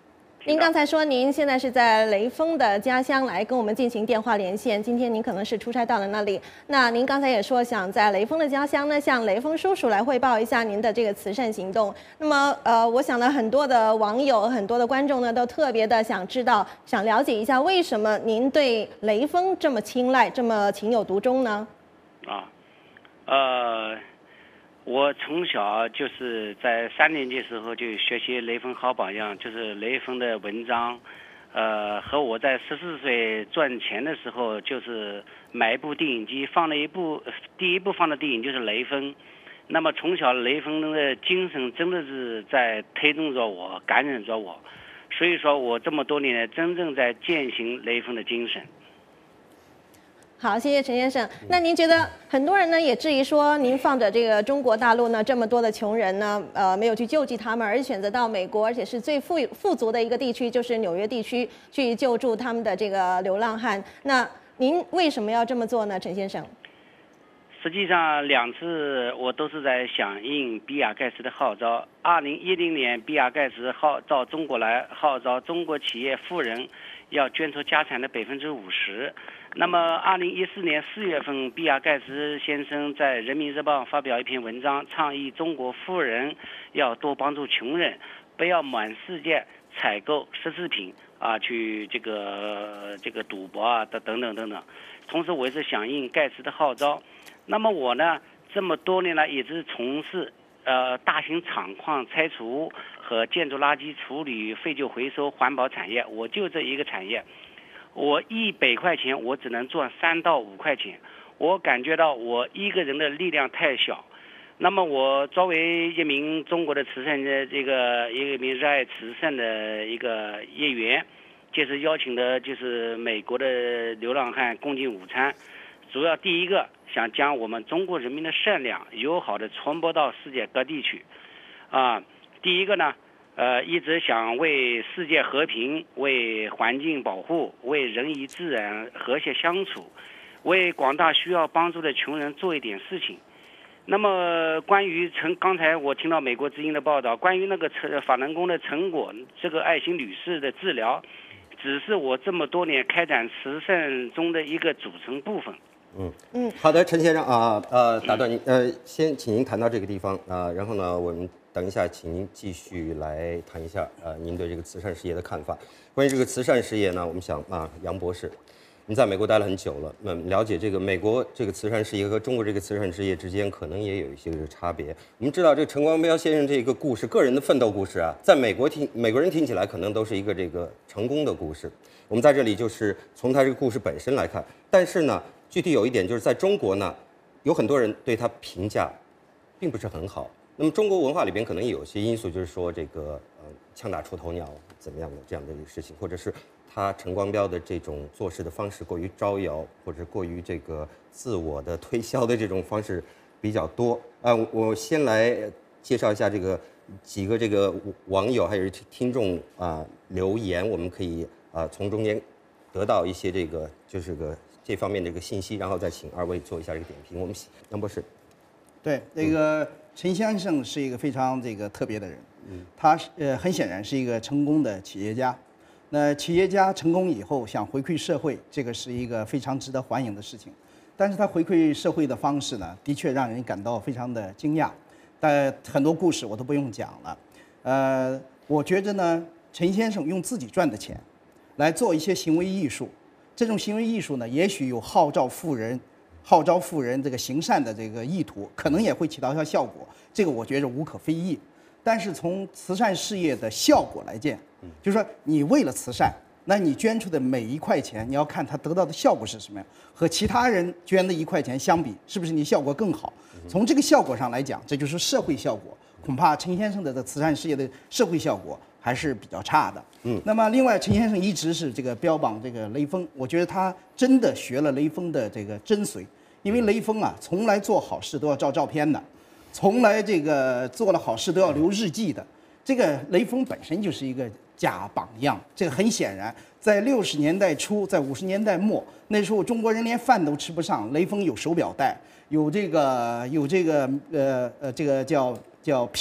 您刚才说您现在是在雷锋的家乡来跟我们进行电话连线，今天您可能是出差到了那里。那您刚才也说想在雷锋的家乡呢，向雷锋叔叔来汇报一下您的这个慈善行动。那么，呃，我想呢，很多的网友、很多的观众呢，都特别的想知道、想了解一下，为什么您对雷锋这么青睐、这么情有独钟呢？ 啊，呃。我从小就是在三年级时候就学习雷锋好榜样，就是雷锋的文章，呃，和我在十四岁赚钱的时候，就是买一部电影机，放了一部第一部放的电影就是雷锋。那么从小雷锋的精神真的是在推动着我，感染着我，所以说我这么多年真正在践行雷锋的精神。 好，谢谢陈先生。那您觉得很多人呢也质疑说，您放着这个中国大陆呢这么多的穷人呢，呃，没有去救济他们，而选择到美国，而且是最富富足的一个地区，就是纽约地区去救助他们的这个流浪汉。那您为什么要这么做呢，陈先生？ 实际上两次我都是在响应比尔盖茨的号召。二零一零年，比尔盖茨号召中国来，号召中国企业富人要捐出家产的百分之五十。那么，二零一四年四月份，比尔盖茨先生在《人民日报》发表一篇文章，倡议中国富人要多帮助穷人，不要满世界采购奢侈品啊，去这个这个赌博啊，等等等等等。同时，我也是响应盖茨的号召。那么我呢，这么多年来一直从事呃大型厂矿拆除和建筑垃圾处理、废旧回收环保产业，我就这一个产业。我一百块钱，我只能赚三到五块钱。我感觉到我一个人的力量太小。那么我作为一名中国的慈善的这个一名热爱慈善的一个业员，就是邀请的就是美国的流浪汉共进午餐。主要第一个想将我们中国人民的善良、友好的传播到世界各地去。啊，第一个呢。呃，一直想为世界和平、为环境保护、为人与自然和谐相处、为广大需要帮助的穷人做一点事情。那么，关于陈，刚才我听到美国之音的报道，关于那个陈法轮功的成果，这个爱心女士的治疗，只是我这么多年开展慈善中的一个组成部分。 嗯嗯，好的，陈先生啊，呃，打断您，呃，先请您谈到这个地方啊、呃，然后呢，我们。等一下，请您继续来谈一下，呃，您对这个慈善事业的看法。关于这个慈善事业呢，我们想啊，杨博士，您在美国待了很久了，那、嗯、了解这个美国这个慈善事业和中国这个慈善事业之间可能也有一些个差别。我们知道，这个陈光标先生这个故事，个人的奋斗故事啊，在美国听美国人听起来可能都是一个这个成功的故事。我们在这里就是从他这个故事本身来看，但是呢，具体有一点就是在中国呢，有很多人对他评价并不是很好。那么中国文化里边可能有些因素，就是说这个呃枪打出头鸟怎么样的这样的一个事情，或者是他陈光标的这种做事的方式过于招摇，或者过于这个自我的推销的这种方式比较多。啊、呃，我先来介绍一下这个几个这个网友还有听众啊、呃、留言，我们可以啊、呃、从中间得到一些这个就是个这方面的一个信息，然后再请二位做一下这个点评。我们杨博士， 对那个。嗯陈先生是一个非常这个特别的人，嗯，他是呃很显然是一个成功的企业家。那企业家成功以后想回馈社会，这个是一个非常值得欢迎的事情。但是他回馈社会的方式呢，的确让人感到非常的惊讶。但很多故事我都不用讲了。呃，我觉着呢，陈先生用自己赚的钱来做一些行为艺术，这种行为艺术呢，也许有号召富人。号召富人这个行善的这个意图，可能也会起到一下效果，这个我觉着无可非议。但是从慈善事业的效果来见，就是说你为了慈善，那你捐出的每一块钱，你要看它得到的效果是什么样，和其他人捐的一块钱相比，是不是你效果更好？从这个效果上来讲，这就是社会效果。恐怕陈先生的慈善事业的社会效果还是比较差的。嗯，那么另外，陈先生一直是这个标榜这个雷锋，我觉得他真的学了雷锋的这个真髓。因为雷锋啊，从来做好事都要照照片的，从来这个做了好事都要留日记的。这个雷锋本身就是一个假榜样，这个很显然，在六十年代初，在五十年代末，那时候中国人连饭都吃不上，雷锋有手表带，有这个有这个呃呃这个叫叫皮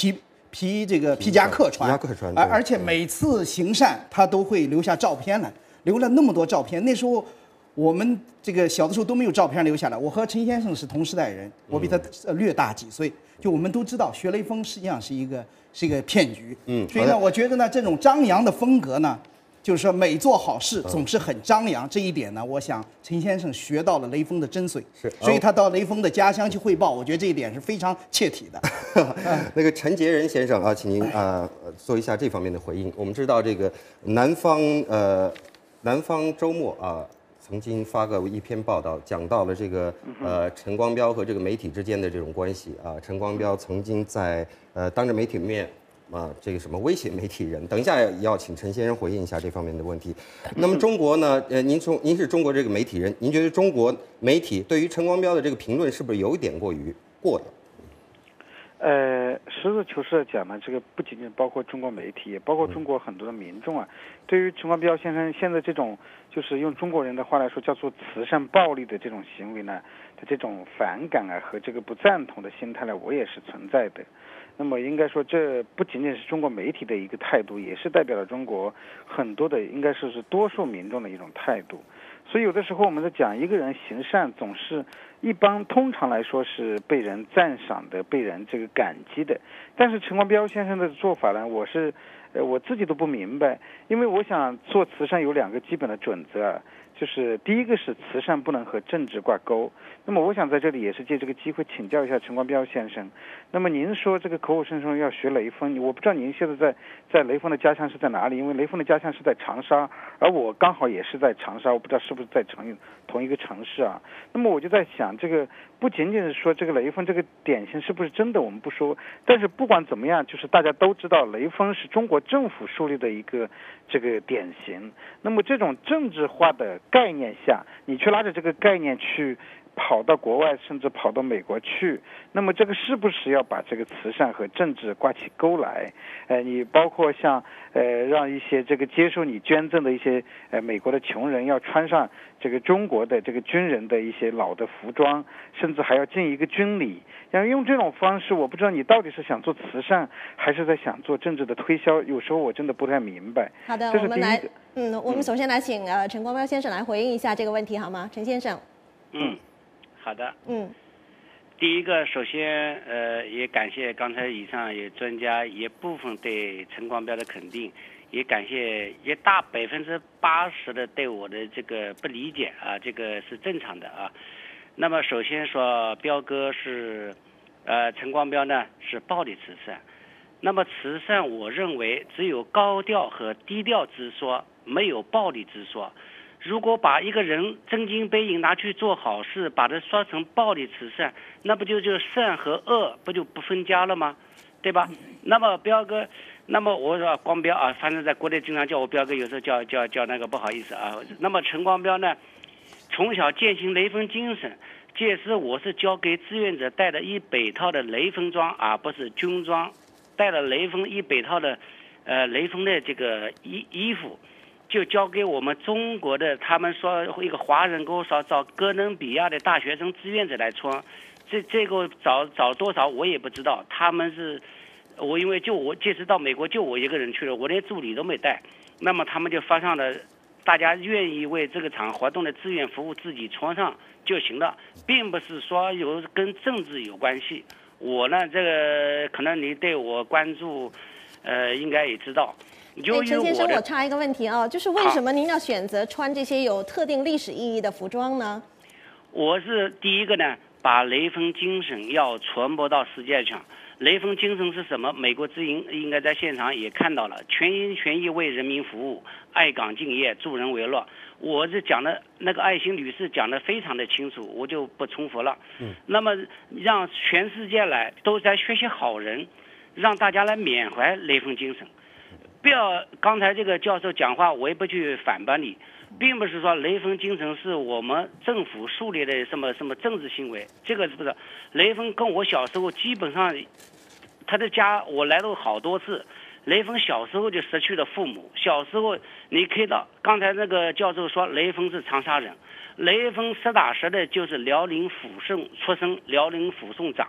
皮这个皮夹克穿， 皮夹克穿， 而而且每次行善他都会留下照片来，留了那么多照片。那时候我们这个小的时候都没有照片留下来。我和陈先生是同时代人，我比他略大几岁，就我们都知道学雷锋实际上是一个是一个骗局。 嗯， 所以呢，我觉得呢，这种张扬的风格呢。就是说，每做好事总是很张扬，这一点呢，我想陈先生学到了雷锋的真髓， 是， 所以他到雷锋的家乡去汇报，我觉得这一点是非常切题的。 那个陈杰仁先生啊，请您啊、呃、做一下这方面的回应。我们知道这个南方呃南方周末啊、呃、曾经发过一篇报道，讲到了这个呃陈光标和这个媒体之间的这种关系啊。陈光标曾经在呃当着媒体面。啊，这个什么威胁媒体人？等一下要请陈先生回应一下这方面的问题。那么中国呢？呃，您从您是中国这个媒体人，您觉得中国媒体对于陈光标的这个评论是不是有一点过于过的？ 呃，实事求是的讲呢，这个不仅仅包括中国媒体，也包括中国很多的民众啊，对于陈光标先生现在这种就是用中国人的话来说叫做慈善暴力的这种行为呢的这种反感啊和这个不赞同的心态呢，我也是存在的。那么应该说，这不仅仅是中国媒体的一个态度，也是代表了中国很多的，应该说是多数民众的一种态度。所以有的时候我们在讲一个人行善，总是一般通常来说是被人赞赏的，被人这个感激的。但是陈光标先生的做法呢，我是呃我自己都不明白，因为我想做慈善有两个基本的准则啊。就是第一个是慈善不能和政治挂钩。那么我想在这里也是借这个机会请教一下陈光标先生。那么您说这个口口声声要学雷锋，我不知道您现在在在雷锋的家乡是在哪里？因为雷锋的家乡是在长沙，而我刚好也是在长沙，我不知道是不是在同同一个城市啊。那么我就在想，这个不仅仅是说这个雷锋这个典型是不是真的，我们不说，但是不管怎么样，就是大家都知道雷锋是中国政府树立的一个这个典型。那么这种政治化的概念下，你去拉着这个概念去跑到国外，甚至跑到美国去，那么这个是不是要把这个慈善和政治挂起钩来？呃，你包括像呃让一些这个接受你捐赠的一些呃美国的穷人要穿上这个中国的这个军人的一些老的服装，甚至还要进一个军礼，要用这种方式，我不知道你到底是想做慈善，还是在想做政治的推销，有时候我真的不太明白。 好的，我们来，嗯，我们首先来请呃陈光标先生来回应一下这个问题好吗？陈先生。 嗯。好的， 嗯， 第一个，首先，呃，也感谢刚才以上有专家一部分对陈光标的肯定，也感谢也大百分之八十的对我的这个不理解啊，这个是正常的啊。那么，首先说标哥是，呃，陈光标呢是暴力慈善，那么慈善我认为只有高调和低调之说，没有暴力之说。如果把一个人真金白银拿去做好事，把它说成暴力慈善，那不就就善和恶不就不分家了吗？对吧？那么彪哥，那么我说光标啊，反正在国内经常叫我彪哥，有时候叫叫叫那个不好意思啊。那么陈光标呢，从小践行雷锋精神，届时我是交给志愿者带了一百套的雷锋装，而不是军装，带了雷锋一百套的呃雷锋的这个衣衣服。就交给我们中国的，他们说一个华人跟我说找哥伦比亚的大学生志愿者来穿，这这个找找多少我也不知道。他们是，我因为就我这次到美国就我一个人去了，我连助理都没带。那么他们就发上了，大家愿意为这个场活动的志愿服务自己穿上就行了，并不是说有跟政治有关系。我呢，这个可能你对我关注，呃，应该也知道。 哎，陈先生，我插一个问题啊，就是为什么您要选择穿这些有特定历史意义的服装呢？ 我是第一个呢，把雷锋精神要传播到世界上。雷锋精神是什么？美国之音应该在现场也看到了，全心全意为人民服务，爱岗敬业，助人为乐。我是讲的那个爱心女士讲的非常的清楚，我就不重复了。嗯。那么让全世界来都在学习好人，让大家来缅怀雷锋精神。不要刚才这个教授讲话，我也不去反驳你，并不是说雷锋精神是我们政府树立的什么什么政治行为，这个是不是？雷锋跟我小时候基本上，他的家我来了好多次。雷锋小时候就失去了父母，小时候你可以到刚才那个教授说雷锋是长沙人，雷锋实打实的就是辽宁抚顺出生，辽宁抚顺长。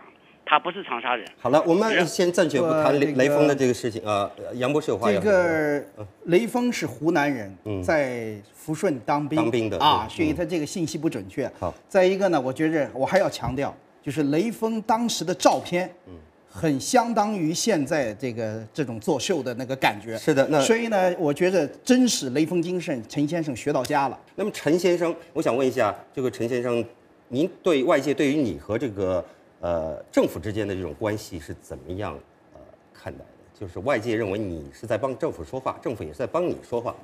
他不是长沙人。 好了，我们先暂且不谈雷、 这个、 雷锋的这个事情啊。杨博士有话要说。 这个雷锋是湖南人，嗯、在抚顺当兵， 当兵的啊， 嗯、 所以他这个信息不准确。 好， 再一个呢，我觉着我还要强调，就是雷锋当时的照片，嗯。很相当于现在这个这种作秀的那个感觉。 是的，那所以呢，我觉得真是雷锋精神，陈先生学到家了。 那么陈先生，我想问一下，这个陈先生，您对外界对于你和这个呃政府之间的这种关系是怎么样呃看待的？就是外界认为你是在帮政府说话，政府也是在帮你说话。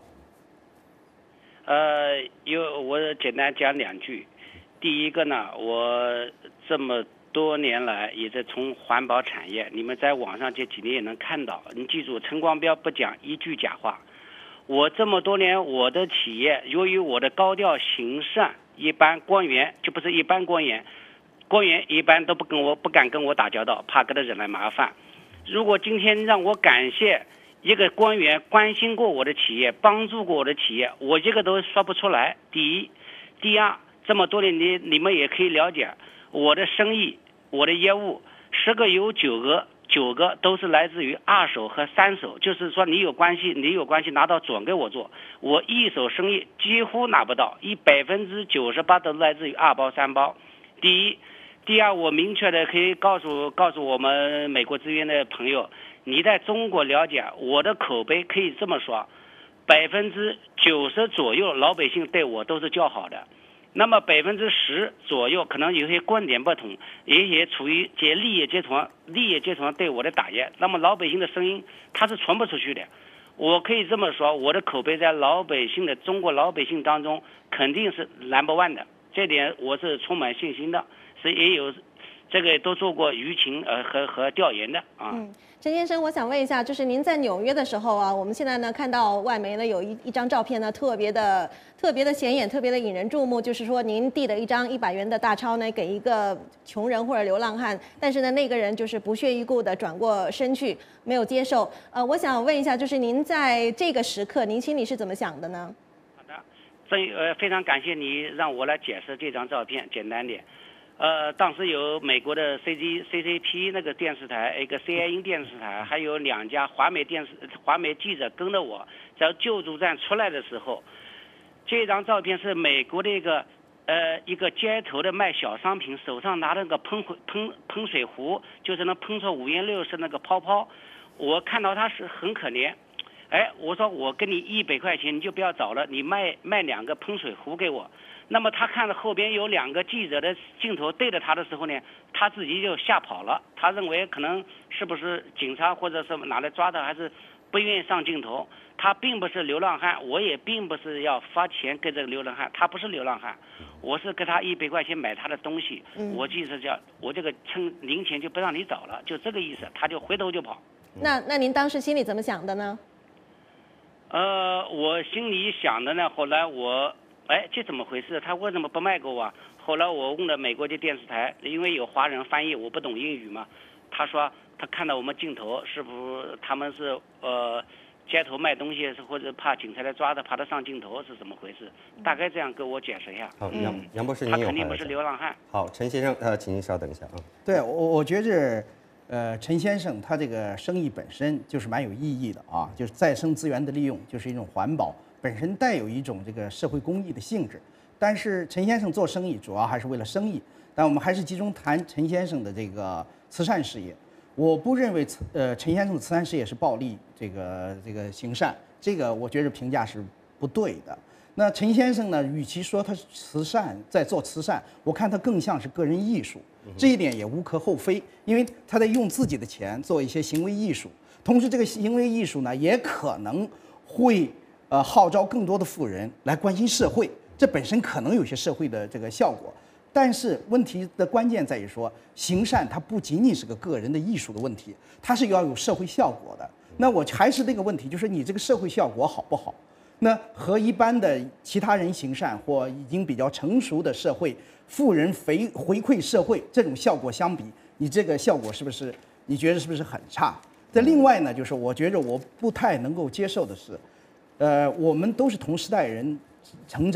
呃，有我简单讲两句。第一个呢，我这么多年来也在从环保产业，你们在网上这几年也能看到。你记住，陈光标不讲一句假话。我这么多年，我的企业由于我的高调行善，一般官员就不是一般官员，官员一般都不跟我不敢跟我打交道，怕给他惹来麻烦。如果今天让我感谢一个官员关心过我的企业，帮助过我的企业，我这个都说不出来。第一，第二，这么多年你你们也可以了解我的生意。我的业务十个有九个，九个都是来自于二手和三手，就是说你有关系，你有关系拿到转给我做，我一手生意几乎拿不到，一百分之九十八都来自于二包三包。第一，第二，我明确的可以告诉告诉我们美国资源的朋友，你在中国了解我的口碑，可以这么说，百分之九十左右老百姓对我都是较好的。那么百分之十左右，可能有些观点不同，也也处于这利益集团、利益集团对我的打压。那么老百姓的声音，它是传不出去的。我可以这么说，我的口碑在老百姓的中国老百姓当中肯定是 number one 的，这点我是充满信心的，是也有这个都做过舆情呃和和调研的啊。 嗯，陈先生，我想问一下，就是您在纽约的时候啊，我们现在呢看到外媒呢有一一张照片呢，特别的特别的显眼，特别的引人注目，就是说您递了一张一百元的大钞呢给一个穷人或者流浪汉，但是呢那个人就是不屑一顾的转过身去，没有接受。呃，我想问一下，就是您在这个时刻，您心里是怎么想的呢？ 好的，这呃非常感谢你让我来解释这张照片，简单点。呃，当时有美国的 C G C C P 那个电视台，一个 C I N 电视台，还有两家华媒电视华媒记者跟着我，在救助站出来的时候，这张照片是美国的一个呃一个街头的卖小商品，手上拿着个喷喷喷水壶，就是能喷出五颜六色那个泡泡。我看到他是很可怜，哎，我说我给你一百块钱，你就不要找了，你卖卖两个喷水壶给我。那么他看到后边有两个记者的镜头对着他的时候呢，他自己就吓跑了。他认为可能是不是警察或者是拿来抓他，还是不愿意上镜头。他并不是流浪汉，我也并不是要发钱给这个流浪汉，他不是流浪汉，我是给他一百块钱买他的东西。嗯、我就是叫我这个趁零钱就不让你找了，就这个意思。他就回头就跑。 那那您当时心里怎么想的呢？ 呃，我心里想的呢，后来我。哎，这怎么回事？他为什么不卖给我啊？后来我问了美国的电视台，因为有华人翻译，我不懂英语嘛。他说他看到我们镜头，是不是他们是呃街头卖东西，或者怕警察来抓他，怕他上镜头，是怎么回事？大概这样跟我解释一下。 好，杨杨博士，您有他肯定不是流浪汉。 好，陈先生，呃，请您稍等一下啊。 对，我我觉着，呃，陈先生他这个生意本身就是蛮有意义的啊，就是再生资源的利用，就是一种环保。本身带有一种这个社会公益的性质，但是陈先生做生意主要还是为了生意。但我们还是集中谈陈先生的这个慈善事业。我不认为呃陈先生的慈善事业是暴利这个这个行善，这个我觉得评价是不对的。那陈先生呢，与其说他是慈善在做慈善，我看他更像是个人艺术，这一点也无可厚非，因为他在用自己的钱做一些行为艺术，同时这个行为艺术呢，也可能会。呃，号召更多的富人来关心社会，这本身可能有些社会的这个效果，但是问题的关键在于说，行善它不仅仅是个个人的艺术的问题，它是要有社会效果的。那我还是那个问题，就是你这个社会效果好不好？那和一般的其他人行善或已经比较成熟的社会，富人回回馈社会这种效果相比，你这个效果是不是你觉得是不是很差？再另外呢，就是我觉着我不太能够接受的是。呃，我们都是同时代人成长，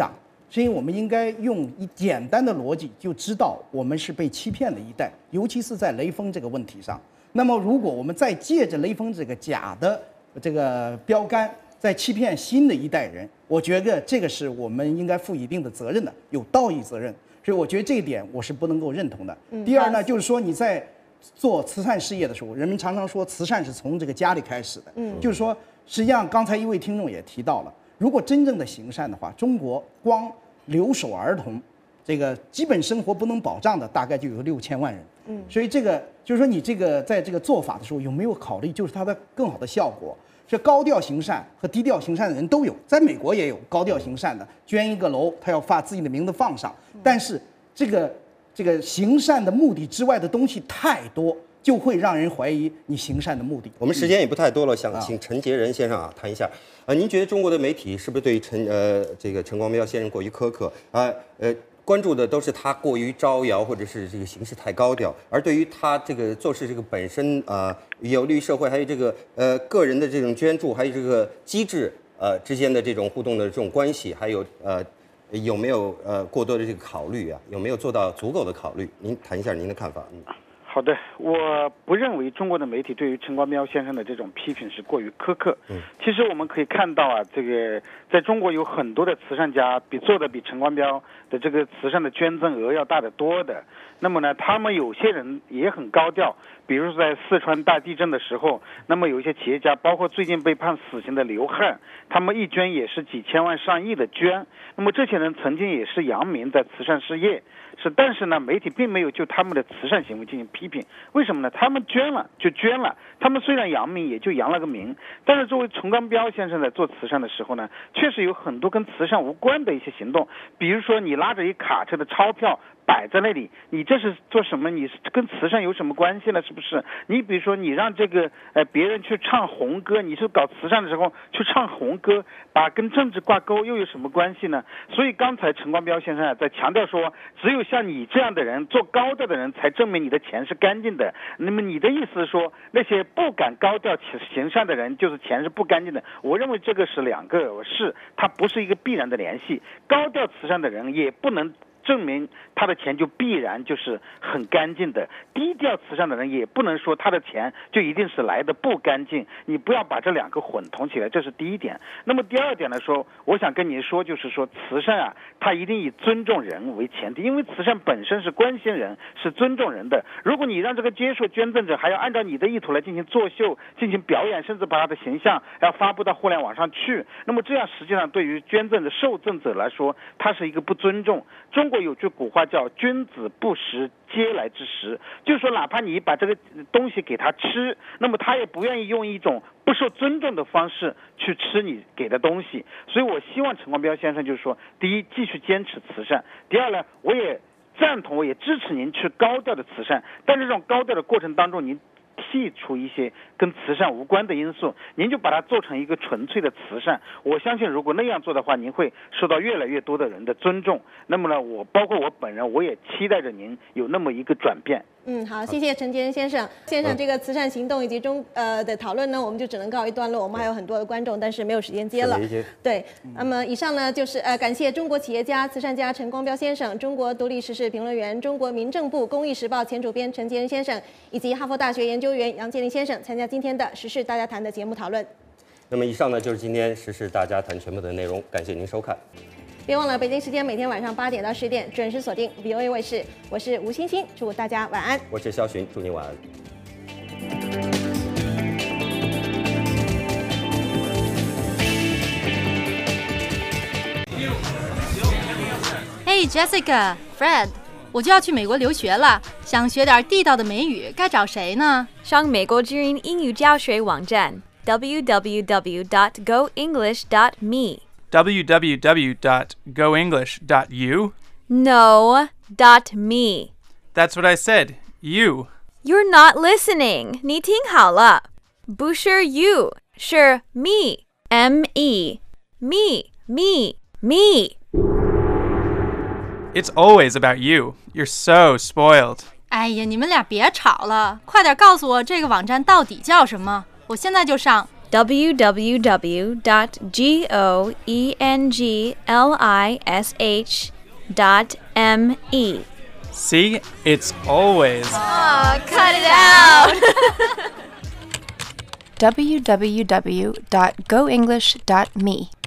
所以我们应该用一简单的逻辑就知道我们是被欺骗的一代，尤其是在雷锋这个问题上。那么，如果我们再借着雷锋这个假的这个标杆，再欺骗新的一代人，我觉得这个是我们应该负一定的责任的，有道义责任。所以，我觉得这一点我是不能够认同的。 嗯、 第二呢，就是说你在做慈善事业的时候，人们常常说慈善是从这个家里开始的。嗯，就是说，实际上刚才一位听众也提到了，如果真正的行善的话，中国光留守儿童，这个基本生活不能保障的大概就有六千万人。嗯，所以这个就是说，你这个在这个做法的时候有没有考虑，就是它的更好的效果？这高调行善和低调行善的人都有，在美国也有高调行善的，捐一个楼，他要把自己的名字放上。但是这个这个行善的目的之外的东西太多，就会让人怀疑你行善的目的。 我们时间也不太多了，想请陈杰仁先生啊谈一下。呃，您觉得中国的媒体是不是对于陈呃这个陈光标先生过于苛刻啊？呃。关注的都是他过于招摇，或者是这个形式太高调，而对于他这个做事这个本身啊、呃，有利于社会，还有这个呃个人的这种捐助，还有这个机制呃之间的这种互动的这种关系，还有呃有没有呃过多的这个考虑啊？有没有做到足够的考虑？您谈一下您的看法。嗯。 好的，我不认为中国的媒体对于陈光标先生的这种批评是过于苛刻。嗯，其实我们可以看到啊，这个在中国有很多的慈善家比做的比陈光标的这个慈善的捐赠额要大得多的。那么呢，他们有些人也很高调，比如说在四川大地震的时候，那么有一些企业家，包括最近被判死刑的刘汉，他们一捐也是几千万上亿的捐。那么这些人曾经也是扬名在慈善事业。是，但是呢，媒体并没有就他们的慈善行为进行批评。为什么呢？他们捐了就捐了，他们虽然扬名，也就扬了个名。但是作为陈光标先生在做慈善的时候呢，确实有很多跟慈善无关的一些行动，比如说你拉着一卡车的钞票摆在那里，你这是做什么？你是跟慈善有什么关系呢？是不是？你比如说你让这个呃别人去唱红歌，你是搞慈善的时候去唱红歌，把跟政治挂钩又有什么关系呢？所以刚才陈光标先生啊在强调说，只有像你这样的人做高调的人才证明你的钱是干净的。那么你的意思是说，那些不敢高调行善的人就是钱是不干净的？我认为这个是两个事，它不是一个必然的联系。高调慈善的人也不能证明他的钱就必然就是很干净的，低调慈善的人也不能说他的钱就一定是来的不干净，你不要把这两个混同起来，这是第一点。那么第二点来说，我想跟您说，就是说慈善啊，它一定以尊重人为前提，因为慈善本身是关心人，是尊重人的。如果你让这个接受捐赠者还要按照你的意图来进行作秀、进行表演，甚至把他的形象要发布到互联网上去，那么这样实际上对于捐赠的受赠者来说，它是一个不尊重。中国有句古话叫君子不食嗟来之食，就是说哪怕你把这个东西给他吃，那么他也不愿意用一种不受尊重的方式去吃你给的东西。所以我希望陈光标先生就是说，第一，继续坚持慈善；第二呢，我也赞同，我也支持您去高调的慈善，但是这种高调的过程当中，您剔除一些跟慈善无关的因素，您就把它做成一个纯粹的慈善。我相信如果那样做的话，您会受到越来越多的人的尊重。那么呢，我包括我本人，我也期待着您有那么一个转变。 嗯，好，谢谢陈杰仁先生。线上这个慈善行动以及中呃的讨论呢，我们就只能告一段落。我们还有很多的观众，但是没有时间接了。对，那么以上呢就是呃感谢中国企业家、慈善家陈光标先生，中国独立时事评论员、中国民政部公益时报前主编陈杰仁先生，以及哈佛大学研究员杨建林先生参加今天的时事大家谈的节目讨论。 那么以上呢就是今天时事大家谈全部的内容，感谢您收看。 别忘了，北京时间每天晚上八点到十点准时锁定 V O A 卫视。我是吴欣欣，祝大家晚安。 我是肖寻，祝您晚安。 Hey Jessica, Fred， 我就要去美国留学了，想学点地道的美语，该找谁呢？ 上美国之音英语教学网站 w w w dot go english dot me。 w w w dot go english dot u? No, dot me. That's what I said. You. You're not listening. 你听好了，不是 you， 是 me. M E. Me, me, me. It's always about you. You're so spoiled. 哎呀，你们俩别吵了，快点告诉我这个网站到底叫什么，我现在就上 w w w dot goenglish dot me. See, it's always. Oh, cut it out! w w w dot go english dot me